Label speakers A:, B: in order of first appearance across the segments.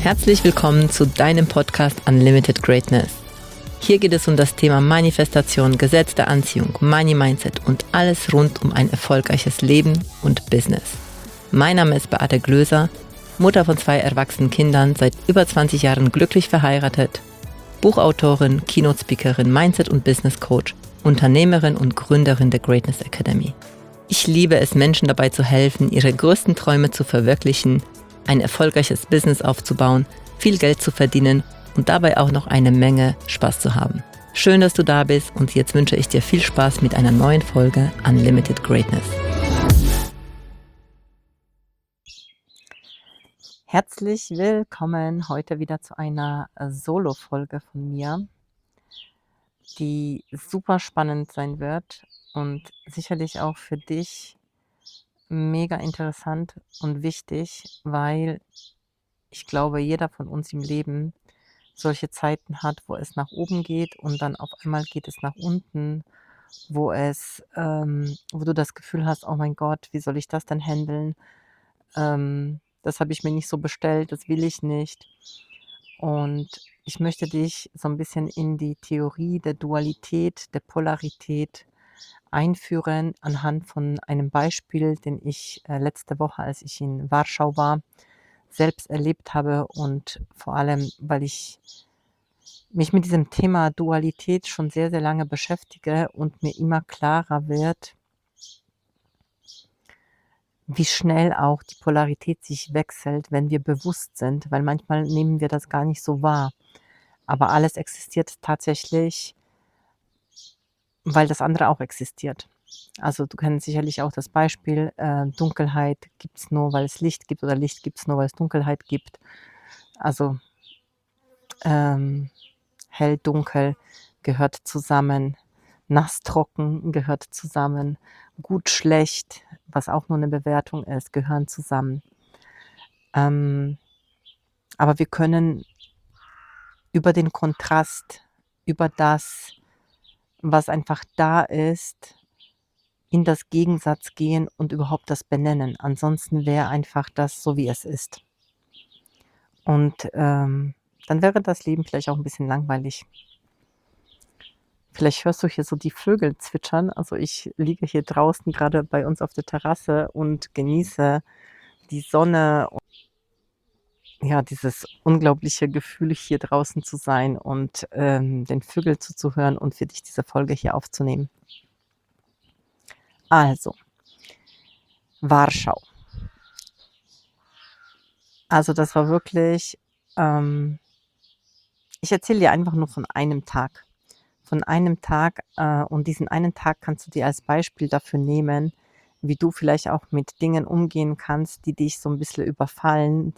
A: Herzlich willkommen zu deinem Podcast Unlimited Greatness. Hier geht es um das Thema Manifestation, Gesetz der Anziehung, Money Mindset und alles rund um ein erfolgreiches Leben und Business. Mein Name ist Beate Glöser, Mutter von 2 erwachsenen Kindern, seit über 20 Jahren glücklich verheiratet, Buchautorin, Keynote-Speakerin, Mindset- und Business-Coach, Unternehmerin und Gründerin der Greatness Academy. Ich liebe es, Menschen dabei zu helfen, ihre größten Träume zu verwirklichen, ein erfolgreiches Business aufzubauen, viel Geld zu verdienen und dabei auch noch eine Menge Spaß zu haben. Schön, dass du da bist und jetzt wünsche ich dir viel Spaß mit einer neuen Folge Unlimited Greatness. Herzlich willkommen heute wieder zu einer Solo-Folge von mir, die super spannend sein wird und sicherlich auch für dich mega interessant und wichtig, weil ich glaube, jeder von uns im Leben solche Zeiten hat, wo es nach oben geht und dann auf einmal geht es nach unten, wo du das Gefühl hast, oh mein Gott, wie soll ich das denn handeln? Das habe ich mir nicht so bestellt, das will ich nicht. Und ich möchte dich so ein bisschen in die Theorie der Dualität, der Polarität einführen anhand von einem Beispiel, den ich letzte Woche, als ich in Warschau war, selbst erlebt habe und vor allem, weil ich mich mit diesem Thema Dualität schon sehr, sehr lange beschäftige und mir immer klarer wird, wie schnell auch die Polarität sich wechselt, wenn wir bewusst sind, weil manchmal nehmen wir das gar nicht so wahr. Aber alles existiert tatsächlich, weil das andere auch existiert. Also du kennst sicherlich auch das Beispiel, Dunkelheit gibt es nur, weil es Licht gibt oder Licht gibt es nur, weil es Dunkelheit gibt. Also hell, dunkel gehört zusammen, nass, trocken gehört zusammen, gut, schlecht, was auch nur eine Bewertung ist, gehören zusammen. Aber wir können über den Kontrast, über das, was einfach da ist, in das Gegensatz gehen und überhaupt das benennen. Ansonsten wäre einfach das so, wie es ist. Und dann wäre das Leben vielleicht auch ein bisschen langweilig. Vielleicht hörst du hier so die Vögel zwitschern. Also ich liege hier draußen gerade bei uns auf der Terrasse und genieße die Sonne und ja, dieses unglaubliche Gefühl, hier draußen zu sein und den Vögeln zuzuhören und für dich diese Folge hier aufzunehmen. Also, Warschau. Also das war wirklich, ich erzähle dir einfach nur von einem Tag. Von einem Tag und diesen einen Tag kannst du dir als Beispiel dafür nehmen, wie du vielleicht auch mit Dingen umgehen kannst, die dich so ein bisschen überfallen,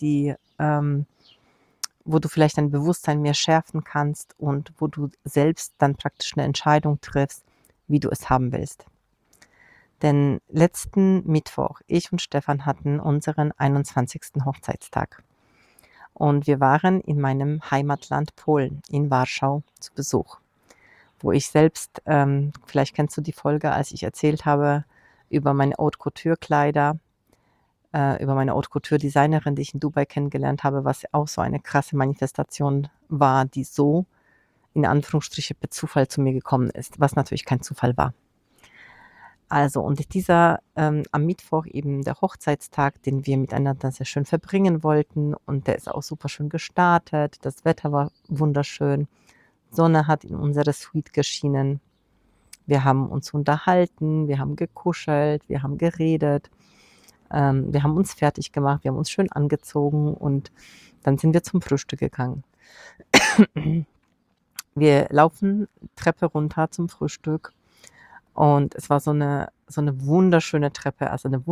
A: wo du vielleicht dein Bewusstsein mehr schärfen kannst und wo du selbst dann praktisch eine Entscheidung triffst, wie du es haben willst. Denn letzten Mittwoch, ich und Stefan hatten unseren 21. Hochzeitstag. Und wir waren in meinem Heimatland Polen, in Warschau, zu Besuch, wo ich selbst, vielleicht kennst du die Folge, als ich erzählt habe über meine Haute Couture Kleider, über meine Haute Couture Designerin, die ich in Dubai kennengelernt habe, was auch so eine krasse Manifestation war, die so in Anführungsstriche per Zufall zu mir gekommen ist, was natürlich kein Zufall war. Also und dieser am Mittwoch eben der Hochzeitstag, den wir miteinander sehr schön verbringen wollten und der ist auch super schön gestartet. Das Wetter war wunderschön. Sonne hat in unsere Suite geschienen. Wir haben uns unterhalten, wir haben gekuschelt, wir haben geredet, wir haben uns fertig gemacht, wir haben uns schön angezogen und dann sind wir zum Frühstück gegangen. Wir laufen Treppe runter zum Frühstück und es war so eine wunderschöne Treppe,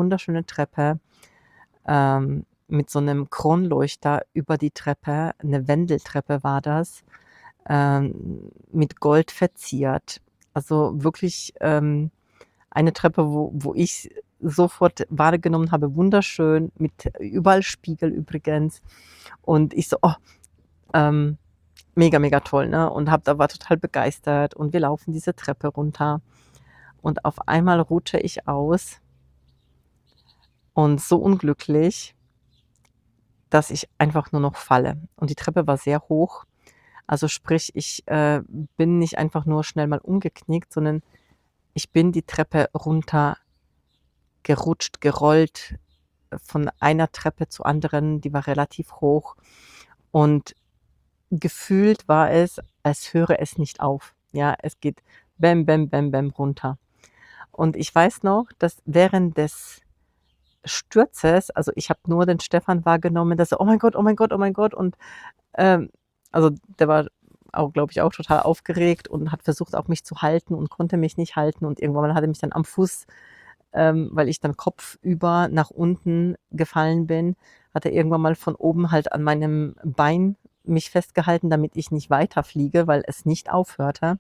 A: mit so einem Kronleuchter über die Treppe, eine Wendeltreppe war das, mit Gold verziert. Also wirklich eine Treppe, wo ich sofort wahrgenommen habe, wunderschön, mit überall Spiegel übrigens. Und ich so, oh, mega, mega toll, ne? Und war total begeistert. Und wir laufen diese Treppe runter. Und auf einmal rutsche ich aus und so unglücklich dass ich einfach nur noch falle. Und die Treppe war sehr hoch. Also sprich, ich bin nicht einfach nur schnell mal umgeknickt, sondern ich bin die Treppe runtergerutscht, gerollt, von einer Treppe zur anderen, die war relativ hoch. Und gefühlt war es, als höre es nicht auf. Ja, es geht bäm, bäm, bäm, bäm runter. Und ich weiß noch, dass während des Sturzes, also ich habe nur den Stefan wahrgenommen, dass er: „Oh mein Gott, oh mein Gott, oh mein Gott“, und, ähm, also der war auch, glaube ich, auch total aufgeregt und hat versucht, auch mich zu halten und konnte mich nicht halten, und irgendwann mal hat er mich dann am Fuß, weil ich dann kopfüber nach unten gefallen bin, hat er irgendwann mal von oben halt an meinem Bein mich festgehalten, damit ich nicht weiterfliege, weil es nicht aufhörte.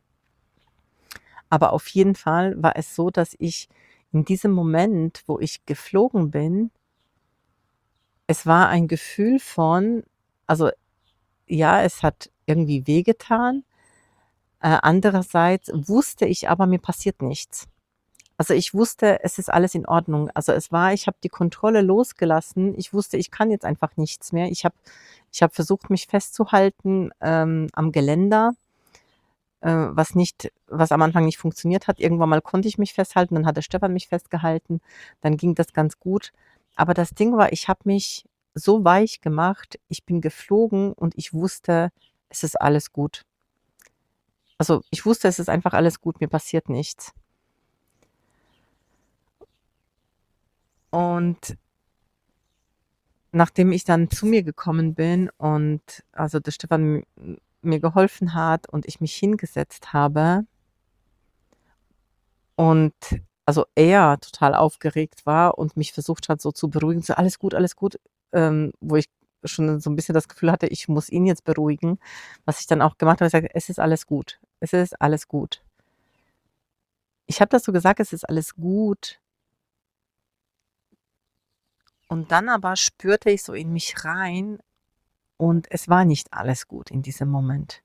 A: Aber auf jeden Fall war es so, dass ich in diesem Moment, wo ich geflogen bin, es war ein Gefühl von, also, ja, es hat irgendwie wehgetan, andererseits wusste ich aber, mir passiert nichts. Also, ich wusste, es ist alles in Ordnung. Also, ich habe die Kontrolle losgelassen. Ich wusste, ich kann jetzt einfach nichts mehr. Ich habe versucht, mich festzuhalten, am Geländer, was am Anfang nicht funktioniert hat. Irgendwann mal konnte ich mich festhalten, dann hat der Stefan mich festgehalten, dann ging das ganz gut. Aber das Ding war, ich habe mich so weich gemacht, ich bin geflogen und ich wusste, es ist alles gut. Also, ich wusste, es ist einfach alles gut, mir passiert nichts. Und nachdem ich dann zu mir gekommen bin und also der Stefan mir geholfen hat und ich mich hingesetzt habe und also er total aufgeregt war und mich versucht hat, so zu beruhigen, so: alles gut“, wo ich schon so 'n bisschen das Gefühl hatte, ich muss ihn jetzt beruhigen, was ich dann auch gemacht habe. Ich sage: „Es ist alles gut. Es ist alles gut.“ Ich habe das so gesagt: „Es ist alles gut“, und dann aber spürte ich so in mich rein und es war nicht alles gut in diesem Moment.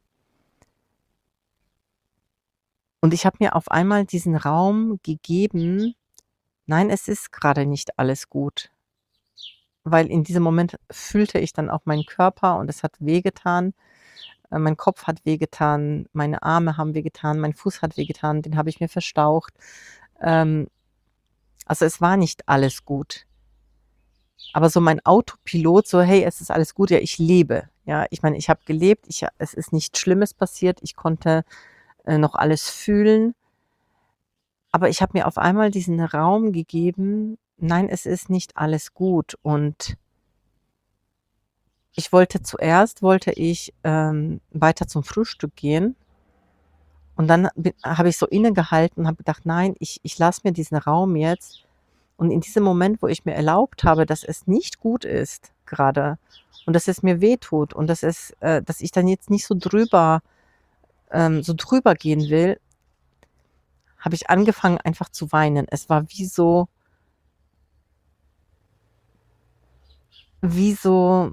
A: Und ich habe mir auf einmal diesen Raum gegeben: „Nein, es ist grade nicht alles gut.“ Weil in diesem Moment fühlte ich dann auch meinen Körper und es hat wehgetan. Mein Kopf hat wehgetan, meine Arme haben wehgetan, mein Fuß hat wehgetan, den habe ich mir verstaucht. Ähm, also, es war nicht alles gut. Aber so mein Autopilot, so: „Hey, es ist alles gut, ja, ich lebe.“ Ja, ich meine, ich habe gelebt, es ist nichts Schlimmes passiert, ich konnte, noch alles fühlen. Aber ich habe mir auf einmal diesen Raum gegeben: „Nein, es ist nicht alles gut.“ Und wollte ich, weiter zum Frühstück gehen, und dann habe ich so innegehalten und habe gedacht: „Nein, ich lasse mir diesen Raum jetzt.“ Und in diesem Moment, wo ich mir erlaubt habe, dass es nicht gut ist grade und dass es mir wehtut und dass ich dann jetzt nicht so drüber gehen will, habe ich angefangen, einfach zu weinen. Es war wie so,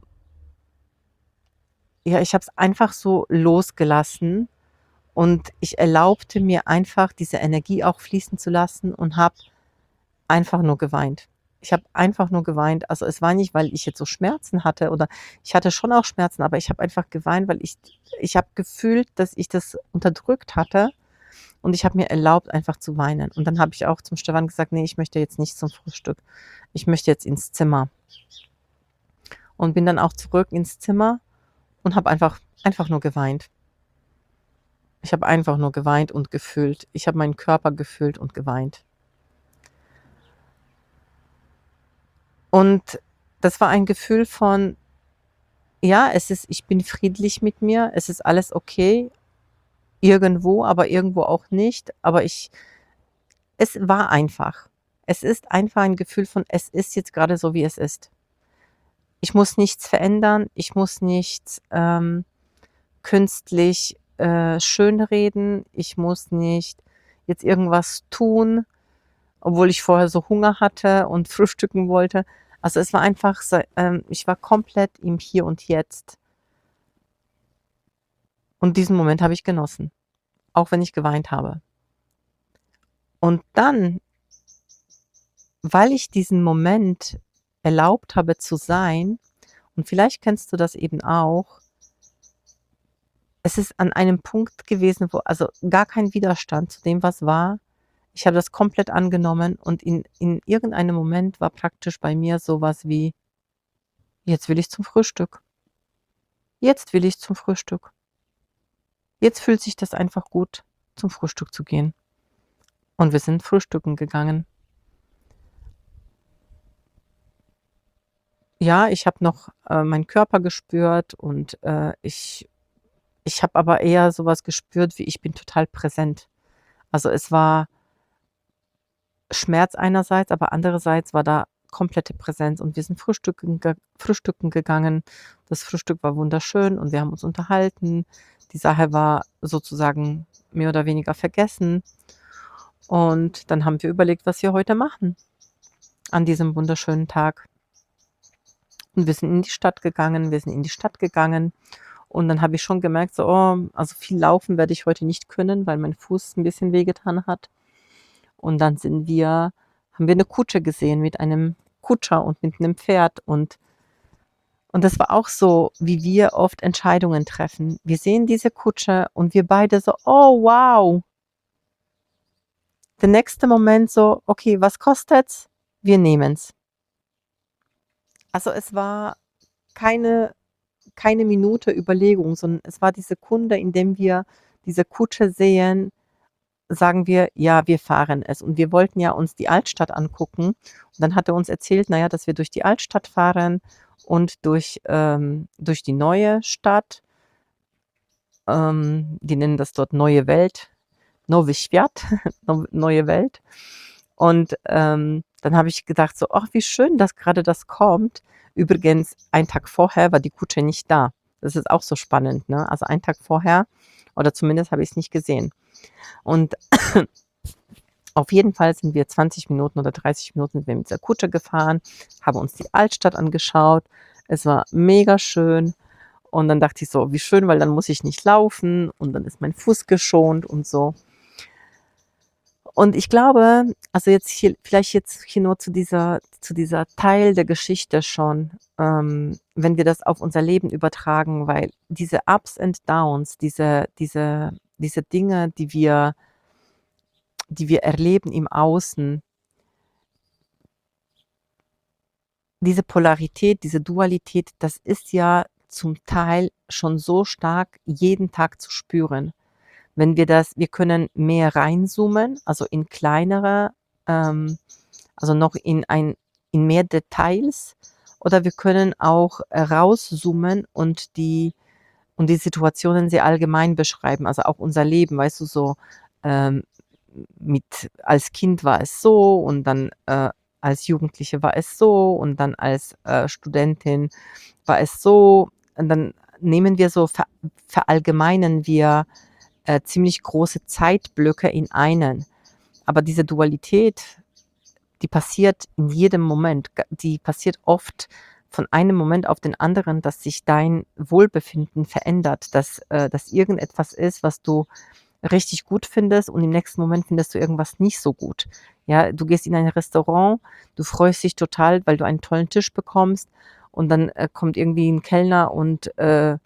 A: ja, ich habe es einfach so losgelassen und ich erlaubte mir einfach, diese Energie auch fließen zu lassen und habe einfach nur geweint. Ich habe einfach nur geweint. Also, es war nicht, weil ich jetzt so Schmerzen hatte, oder ich hatte schon auch Schmerzen, aber ich habe einfach geweint, weil ich habe gefühlt, dass ich das unterdrückt hatte, und ich habe mir erlaubt, einfach zu weinen. Und dann habe ich auch zum Stefan gesagt: „Ne, ich möchte jetzt nicht zum Frühstück. Ich möchte jetzt ins Zimmer.“ Und bin dann auch zurück ins Zimmer und habe einfach nur geweint. Ich habe einfach nur geweint und gefühlt. Ich habe meinen Körper gefühlt und geweint. Und das war ein Gefühl von, ja, ich bin friedlich mit mir, es ist alles okay, irgendwo, aber irgendwo auch nicht. Aber es war einfach. Es ist einfach ein Gefühl von: „Es ist jetzt grade so, wie es ist.“ Ich muss nichts verändern, ich muss nichts, künstlich, schönreden, ich muss nicht jetzt irgendwas tun, obwohl ich vorher so Hunger hatte und frühstücken wollte. Also, es war einfach so, ich war komplett im Hier und Jetzt, und diesen Moment habe ich genossen, auch wenn ich geweint habe. Und dann, weil ich diesen Moment erlaubt habe zu sein Und vielleicht kennst du das eben auch. Es ist an einem Punkt gewesen, wo also gar kein Widerstand zu dem, was war. Ich habe das komplett angenommen und in irgendeinem Moment war praktisch bei mir so was wie: „Jetzt will ich zum Frühstück. Jetzt will ich zum Frühstück. Jetzt fühlt sich das einfach gut, zum Frühstück zu gehen.“ Und wir sind frühstücken gegangen. Ja, ich habe noch, meinen Körper gespürt und, ich habe aber eher so was gespürt wie: Ich bin total präsent. Also, es war Schmerz einerseits, aber andererseits war da komplette Präsenz und wir sind frühstücken gegangen. Das Frühstück war wunderschön und wir haben uns unterhalten. Die Sache war sozusagen mehr oder weniger vergessen und dann haben wir überlegt, was wir heute machen an diesem wunderschönen Tag. Und wir sind in die Stadt gegangen und dann habe ich schon gemerkt, so: „Oh, also viel laufen werde ich heute nicht können, weil mein Fuß 'n bisschen wehgetan hat.“ Und dann haben wir 'ne Kutsche gesehen mit einem Kutscher und mit 'nem Pferd und das war auch so, wie wir oft Entscheidungen treffen. Wir sehen diese Kutsche und wir beide so: „Oh, wow.“ Der nächste Moment so: „Okay, was kostet's? Wir nehmen's.“ Also, es war keine keine Minute Überlegung, sondern es war die Sekunde, in dem wir diese Kutsche sehen, sagen wir: „Ja, wir fahren es.“ Und wir wollten ja uns die Altstadt angucken. Und dann hat er uns erzählt, na ja, dass wir durch die Altstadt fahren und durch die neue Stadt. Die nennen das dort Neue Welt, Nowy Świat, Neue Welt. Und, dann habe ich gedacht so: „Ach, wie schön, dass grade das kommt.“ Übrigens, einen Tag vorher war die Kutsche nicht da. Das ist auch so spannend, ne? Also, einen Tag vorher oder zumindest habe ich's nicht gesehen. Und auf jeden Fall sind wir 20 Minuten oder 30 Minuten sind wir mit dieser Kutsche gefahren, haben uns die Altstadt angeschaut. Es war mega schön und dann dachte ich so: „Wie schön, weil dann muss ich nicht laufen und dann ist mein Fuß geschont und so.“ Und ich glaube, also jetzt hier nur zu dieser Teil der Geschichte schon, wenn wir das auf unser Leben übertragen, weil diese Ups and Downs, diese Dinge, die wir erleben im Außen, diese Polarität, diese Dualität, das ist ja zum Teil schon so stark jeden Tag zu spüren. Wenn wir können mehr reinzoomen, also in kleinere, also noch in mehr Details oder wir können auch, rauszoomen und die Situationen sehr allgemein beschreiben, also auch unser Leben, weißt du, so, ähm, mit als Kind war es so und dann, als Jugendliche war es so und dann als, Studentin war es so. Und dann nehmen wir so verallgemeinern wir, ziemlich große Zeitblöcke in einen. Aber diese Dualität, die passiert in jedem Moment. Die passiert oft von einem Moment auf den anderen, dass sich dein Wohlbefinden verändert, dass irgendetwas ist, was du richtig gut findest und im nächsten Moment findest du irgendwas nicht so gut. Ja, du gehst in ein Restaurant, du freust dich total, weil du einen tollen Tisch bekommst und dann, kommt irgendwie 'n Kellner und,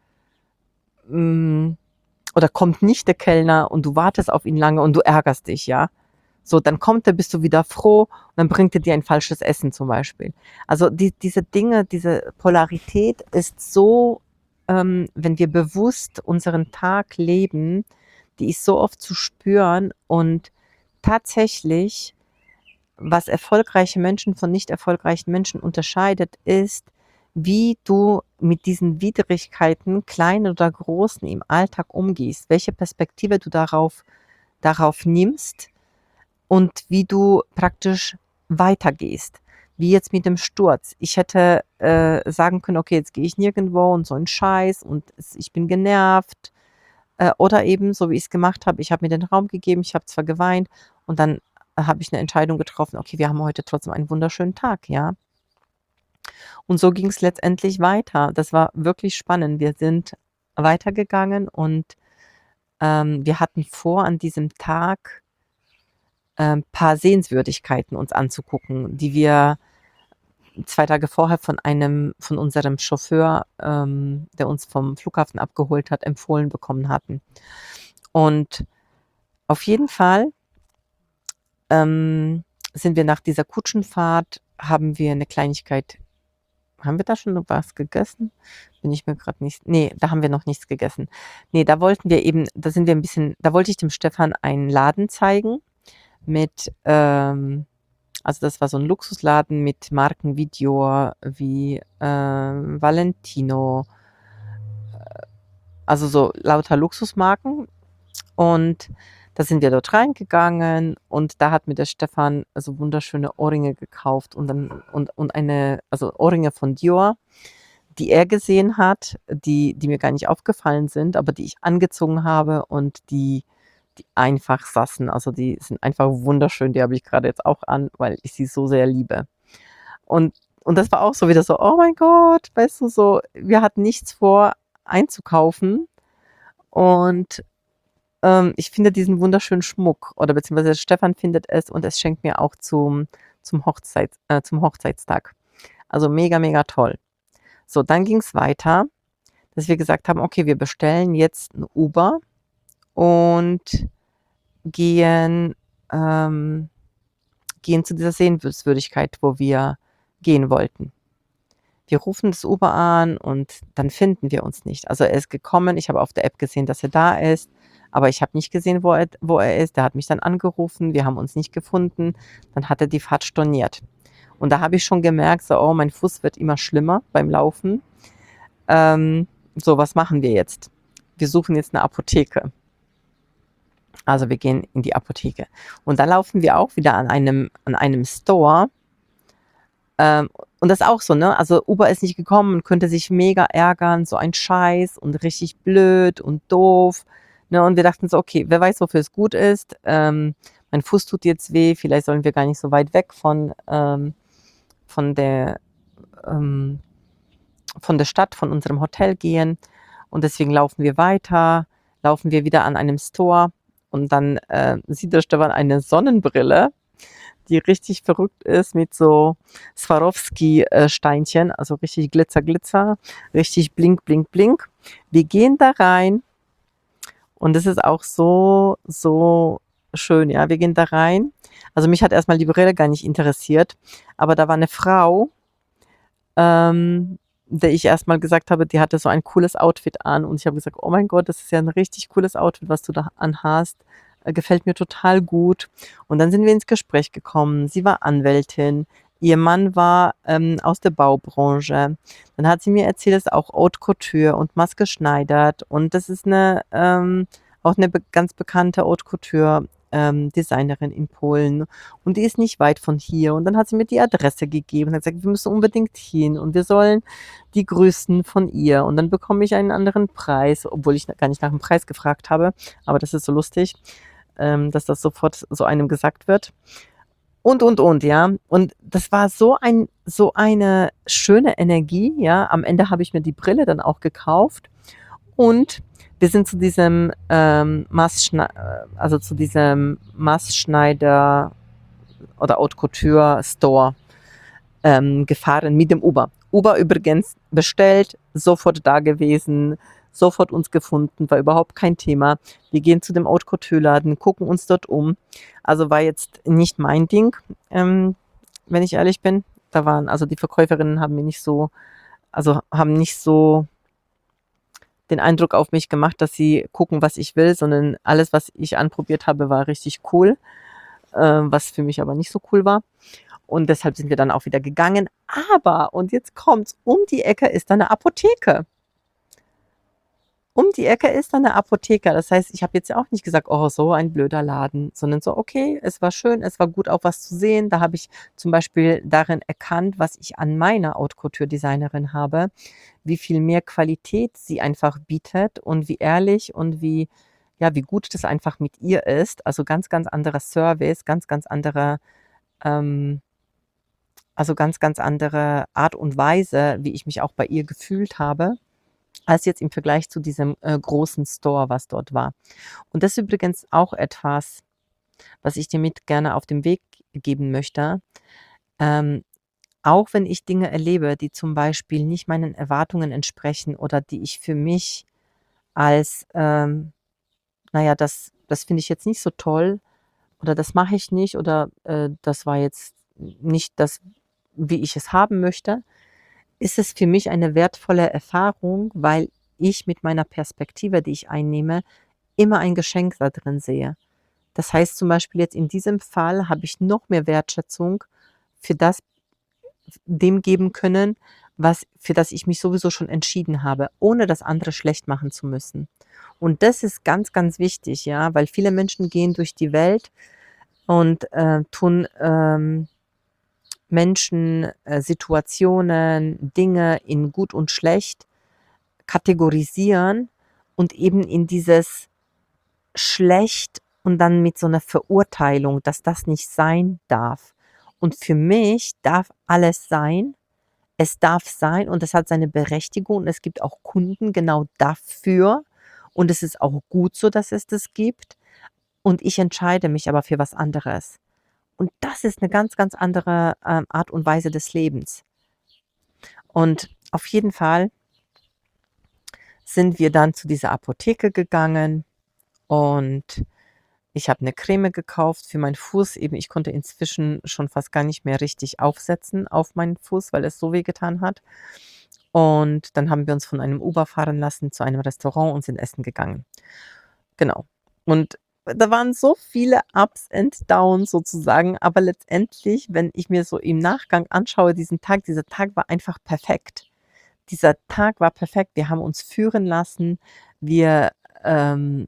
A: hm oder kommt nicht der Kellner und du wartest auf ihn lange und du ärgerst dich, ja? So, dann kommt er, bist du wieder froh und dann bringt er dir ein falsches Essen zum Beispiel. Also, diese Dinge, diese Polarität ist so, wenn wir bewusst unseren Tag leben, die ist so oft zu spüren und tatsächlich, was erfolgreiche Menschen von nicht erfolgreichen Menschen unterscheidet, ist, wie du mit diesen Widrigkeiten, kleinen oder großen, im Alltag umgehst, welche Perspektive du darauf nimmst und wie du praktisch weitergehst. Wie jetzt mit dem Sturz. Ich hätte, sagen können: „Okay, jetzt gehe ich nirgendwo und so 'n Scheiß und ich bin genervt.“ Oder eben, so wie ich's gemacht habe, ich habe mir den Raum gegeben, ich habe zwar geweint und dann habe ich 'ne Entscheidung getroffen: „Okay, wir haben heute trotzdem einen wunderschönen Tag“, ja? Und so ging's letztendlich weiter. Das war wirklich spannend. Wir sind weitergegangen und, wir hatten vor, an diesem Tag, paar Sehenswürdigkeiten uns anzugucken, die wir 2 Tage vorher von unserem Chauffeur, der uns vom Flughafen abgeholt hat, empfohlen bekommen hatten. Und auf jeden Fall, sind wir nach dieser Kutschenfahrt haben wir 'ne Kleinigkeit haben wir da schon was gegessen? Bin ich mir grad nicht ne, da haben wir noch nichts gegessen. Ne, da sind wir 'n bisschen da wollte ich dem Stefan einen Laden zeigen mit, also das war so 'n Luxusladen mit Marken wie Dior, wie, Valentino, also so lauter Luxusmarken. Und da sind wir dort reingegangen und da hat mir der Stefan so wunderschöne Ohrringe gekauft und also Ohrringe von Dior, die er gesehen hat, die mir gar nicht aufgefallen sind, aber die ich angezogen habe und die einfach saßen. Also, die sind einfach wunderschön. Die habe ich grade jetzt auch an, weil ich sie so sehr liebe. Und und das war auch so wieder so: „Oh mein Gott“, weißt du, so, wir hatten nichts vor einzukaufen und ich finde diesen wunderschönen Schmuck oder beziehungsweise Stefan findet es und es schenkt mir auch zum Hochzeitstag. Also mega, mega toll. So, dann ging's weiter, dass wir gesagt haben: „Okay, wir bestellen jetzt 'n Uber und gehen ähm, gehen zu dieser Sehenswürdigkeit, wo wir gehen wollten.“ Wir rufen das Uber an und dann finden wir uns nicht. Also, er ist gekommen, ich habe auf der App gesehen, dass er da ist, aber ich habe nicht gesehen, wo er ist. Der hat mich dann angerufen, wir haben uns nicht gefunden. Dann hat er die Fahrt storniert. Und da habe ich schon gemerkt, so: „Oh, mein Fuß wird immer schlimmer beim Laufen. So, was machen wir jetzt?“ Wir suchen jetzt 'ne Apotheke. Also, wir gehen in die Apotheke. Und da laufen wir auch wieder an einem Store. Ähm, und das auch so, ne? Also, Uber ist nicht gekommen und könnte sich mega ärgern, so ein Scheiß und richtig blöd und doof, ne? Und wir dachten so: „Okay, wer weiß, wofür es gut ist. Mein Fuß tut jetzt weh, vielleicht sollen wir gar nicht so weit weg von der ähm, von der Stadt, von unserem Hotel gehen.“ Und deswegen laufen wir wieder an einem Store und dann, sieht der Stefan eine Sonnenbrille, die richtig verrückt ist mit so Swarovski, Steinchen, also richtig Glitzer, Glitzer, richtig blink, blink, blink. Wir gehen da rein und es ist auch so, so schön, ja. Wir gehen da rein. Also, mich hat erst mal die Brille gar nicht interessiert, aber da war 'ne Frau, der ich erst mal gesagt habe, die hatte so ein cooles Outfit an und ich habe gesagt: „Oh mein Gott, das ist ja 'n richtig cooles Outfit, was du da anhast. Gefällt mir total gut.“ Und dann sind wir ins Gespräch gekommen. Sie war Anwältin, ihr Mann war, aus der Baubranche. Dann hat sie mir erzählt, dass auch Haute Couture und maßgeschneidert und das ist 'ne, auch 'ne ganz bekannte Haute Couture, Designerin in Polen und die ist nicht weit von hier. Und dann hat sie mir die Adresse gegeben und hat gesagt: „Wir müssen unbedingt hin und wir sollen die grüßen von ihr und dann bekomme ich einen anderen Preis“, obwohl ich gar nicht nach dem Preis gefragt habe, aber das ist so lustig, dass das sofort so einem gesagt wird. Und, ja. Und das war so eine schöne Energie, ja. Am Ende habe ich mir die Brille dann auch gekauft und wir sind zu diesem Maßschneider oder Haute Couture Store, gefahren mit dem Uber. Uber übrigens bestellt, sofort da gewesen, sofort uns gefunden, war überhaupt kein Thema. Wir gehen zu dem Haute Couture Laden, gucken uns dort um. Also, war jetzt nicht mein Ding, wenn ich ehrlich bin. Also die Verkäuferinnen haben nicht so den Eindruck auf mich gemacht, dass sie gucken, was ich will, sondern alles, was ich anprobiert habe, war richtig cool, was für mich aber nicht so cool war. Und deshalb sind wir dann auch wieder gegangen. Aber, und jetzt kommt's, um die Ecke ist da 'ne Apotheke. Um die Ecke ist da 'ne Apotheke. Das heißt, ich habe jetzt ja auch nicht gesagt: „Oh, so ein blöder Laden“, sondern so: „Okay, es war schön, es war gut, auch was zu sehen.“ Da habe ich zum Beispiel darin erkannt, was ich an meiner Haute Couture Designerin habe, wie viel mehr Qualität sie einfach bietet und wie ehrlich und wie gut das einfach mit ihr ist. Also, ganz, ganz anderer Service, ganz, ganz andere ähm, ganz, ganz andere Art und Weise, wie ich mich auch bei ihr gefühlt habe, als jetzt im Vergleich zu diesem, großen Store, was dort war. Und das ist übrigens auch etwas, was ich dir mit gerne auf den Weg geben möchte. Ähm, auch wenn ich Dinge erlebe, die zum Beispiel nicht meinen Erwartungen entsprechen oder die ich für mich als, na ja, das finde ich jetzt nicht so toll oder das mache ich nicht oder, das war jetzt nicht das, wie ich es haben möchte, ist es für mich eine wertvolle Erfahrung, weil ich mit meiner Perspektive, die ich einnehme, immer ein Geschenk da drin sehe. Das heißt zum Beispiel jetzt in diesem Fall habe ich noch mehr Wertschätzung für das dem geben können, was für das ich mich sowieso schon entschieden habe, ohne das andere schlecht machen zu müssen. Und das ist ganz, ganz wichtig, ja, weil viele Menschen gehen durch die Welt und, tun, Menschen, Situationen, Dinge in gut und schlecht kategorisieren und eben in dieses schlecht und dann mit so 'ner Verurteilung, dass das nicht sein darf. Und für mich darf alles sein. Es darf sein und es hat seine Berechtigung und es gibt auch Kunden genau dafür und es ist auch gut so, dass es das gibt und ich entscheide mich aber für was anderes. Und das ist 'ne ganz, ganz andere, Art und Weise des Lebens. Und auf jeden Fall sind wir dann zu dieser Apotheke gegangen und ich habe 'ne Creme gekauft für meinen Fuß. Eben, ich konnte inzwischen schon fast gar nicht mehr richtig aufsetzen auf meinen Fuß, weil es so wehgetan hat. Und dann haben wir uns von einem Uber fahren lassen zu einem Restaurant und sind essen gegangen. Genau. Und da waren so viele Ups and Downs sozusagen, aber letztendlich, wenn ich mir so im Nachgang anschaue diesen Tag, dieser Tag war einfach perfekt. Dieser Tag war perfekt. Wir haben uns führen lassen. Wir, ähm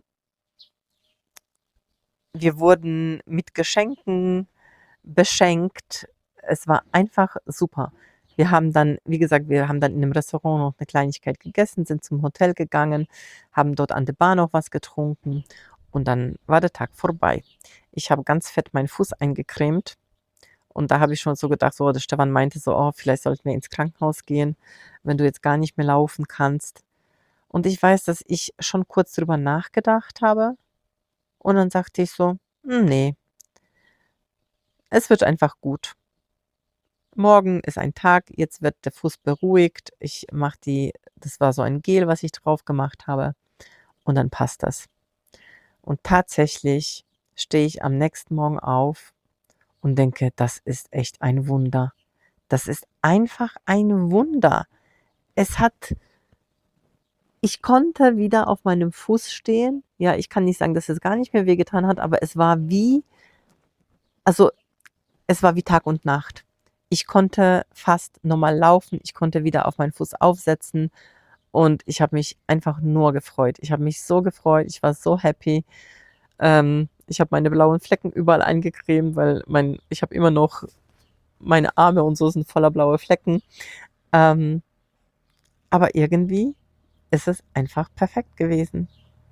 A: wir wurden mit Geschenken beschenkt. Es war einfach super. Wir haben dann wie gesagt, wir haben dann in 'nem Restaurant noch 'ne Kleinigkeit gegessen, sind zum Hotel gegangen, haben dort an der Bar noch was getrunken und dann war der Tag vorbei. Ich habe ganz fett meinen Fuß eingecremt und da habe ich schon so gedacht, so der Stefan meinte so: „Oh, vielleicht sollten wir ins Krankenhaus gehen, wenn du jetzt gar nicht mehr laufen kannst.“ Und ich weiß, dass ich schon kurz drüber nachgedacht habe und dann sagte ich so: „Ne, es wird einfach gut. Morgen ist ein Tag, jetzt wird der Fuß beruhigt. Ich mache die das war so ein Gel, was ich drauf gemacht habe und dann passt das.“ Und tatsächlich stehe ich am nächsten Morgen auf und denke: „Das ist echt ein Wunder.“ Das ist einfach ein Wunder. Es hat Ich konnte wieder auf meinem Fuß stehen. Ja, ich kann nicht sagen, dass es gar nicht mehr wehgetan hat, aber es war wie also es war wie Tag und Nacht. Ich konnte fast normal laufen, ich konnte wieder auf meinen Fuß aufsetzen und ich habe mich einfach nur gefreut. Ich habe mich so gefreut, ich war so happy. Ich habe meine blauen Flecken überall eingecremt, weil ich habe immer noch meine Arme und so sind voller blaue Flecken. Ähm, aber irgendwie ist es einfach perfekt gewesen.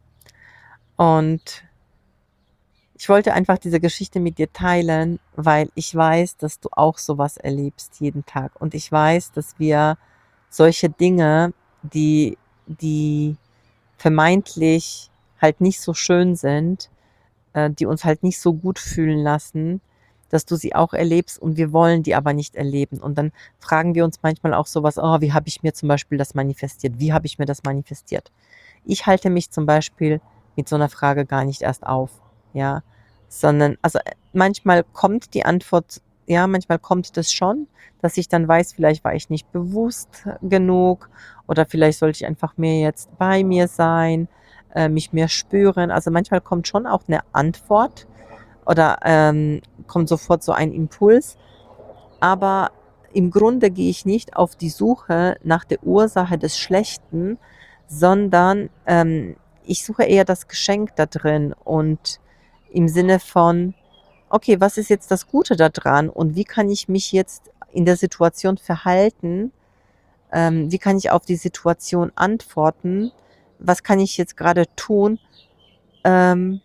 A: Und ich wollte einfach diese Geschichte mit dir teilen, weil ich weiß, dass du auch so was erlebst jeden Tag. Und ich weiß, dass wir solche Dinge, die vermeintlich halt nicht so schön sind, die uns halt nicht so gut fühlen lassen, dass du sie auch erlebst und wir wollen die aber nicht erleben. Und dann fragen wir uns manchmal auch so was: „Oh, wie habe ich mir zum Beispiel das manifestiert? Wie habe ich mir das manifestiert?“ Ich halte mich zum Beispiel mit so 'ner Frage gar nicht erst auf, ja, sondern also, manchmal kommt die Antwort ja, manchmal kommt das schon, dass ich dann weiß, vielleicht war ich nicht bewusst genug oder vielleicht sollte ich einfach mehr jetzt bei mir sein, mich mehr spüren. Also, manchmal kommt schon auch 'ne Antwort oder, kommt sofort so ein Impuls, aber im Grunde gehe ich nicht auf die Suche nach der Ursache des Schlechten, sondern, ich suche eher das Geschenk da drin und im Sinne von: „Okay, was ist jetzt das Gute da dran und wie kann ich mich jetzt in der Situation verhalten? Wie kann ich auf die Situation antworten? Was kann ich jetzt grade tun, ähm,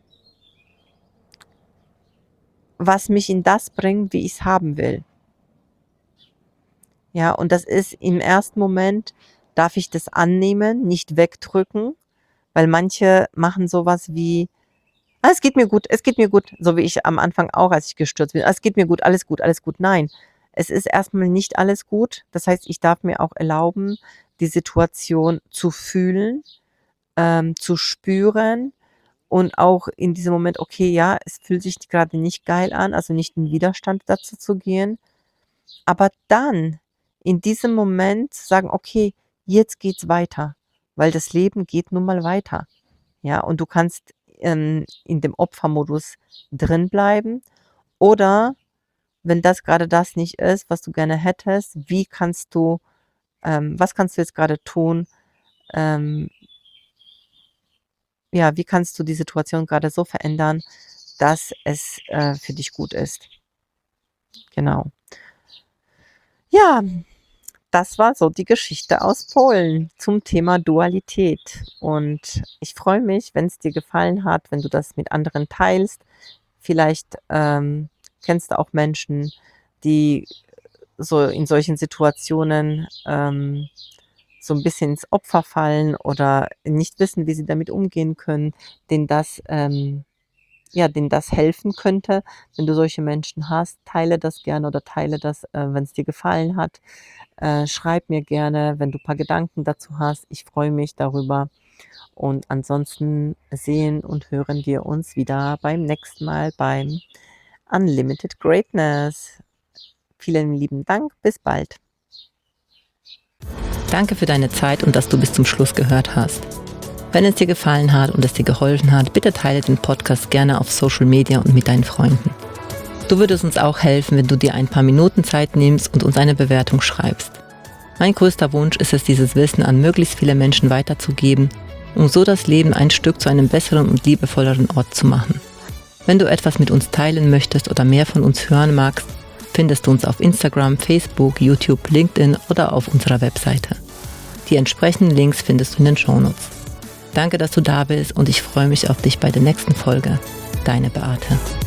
A: was mich in das bringt, wie ich's haben will?“ Ja, und das ist im ersten Moment darf ich das annehmen, nicht wegdrücken, weil manche machen so was wie: „Ah, es geht mir gut, es geht mir gut“, so wie ich am Anfang auch, als ich gestürzt bin: „Ah, es geht mir gut, alles gut, alles gut.“ Nein, es ist erstmal nicht alles gut. Das heißt, ich darf mir auch erlauben, die Situation zu fühlen, zu spüren und auch in diesem Moment, okay, ja, es fühlt sich gerade nicht geil an, also nicht in Widerstand dazu zu gehen, aber dann in diesem Moment zu sagen: „Okay, jetzt geht's weiter“, weil das Leben geht nun mal weiter, ja? Und du kannst, in dem Opfermodus drin bleiben oder wenn das gerade das nicht ist, was du gerne hättest, was kannst du jetzt gerade tun, ähm, ja, wie kannst du die Situation gerade so verändern, dass es, für dich gut ist? Genau. Ja, das war so die Geschichte aus Polen zum Thema Dualität. Und ich freue mich, wenn es dir gefallen hat, wenn du das mit anderen teilst. Vielleicht, kennst du auch Menschen, die so in solchen Situationen, so ein bisschen ins Opfer fallen oder nicht wissen, wie sie damit umgehen können, denen das, denen das helfen könnte. Wenn du solche Menschen hast, teile das gerne oder teile das, wenn es dir gefallen hat. Schreib mir gerne, wenn du ein paar Gedanken dazu hast. Ich freue mich darüber. Und ansonsten sehen und hören wir uns wieder beim nächsten Mal beim Unlimited Greatness. Vielen lieben Dank. Bis bald.
B: Danke für deine Zeit und dass du bis zum Schluss gehört hast. Wenn es dir gefallen hat und es dir geholfen hat, bitte teile den Podcast gerne auf Social Media und mit deinen Freunden. Du würdest uns auch helfen, wenn du dir ein paar Minuten Zeit nimmst und uns eine Bewertung schreibst. Mein größter Wunsch ist es, dieses Wissen an möglichst viele Menschen weiterzugeben, um so das Leben ein Stück zu einem besseren und liebevolleren Ort zu machen. Wenn du etwas mit uns teilen möchtest oder mehr von uns hören magst, findest du uns auf Instagram, Facebook, YouTube, LinkedIn oder auf unserer Webseite. Die entsprechenden Links findest du in den Shownotes. Danke, dass du da bist und ich freue mich auf dich bei der nächsten Folge. Deine Beate.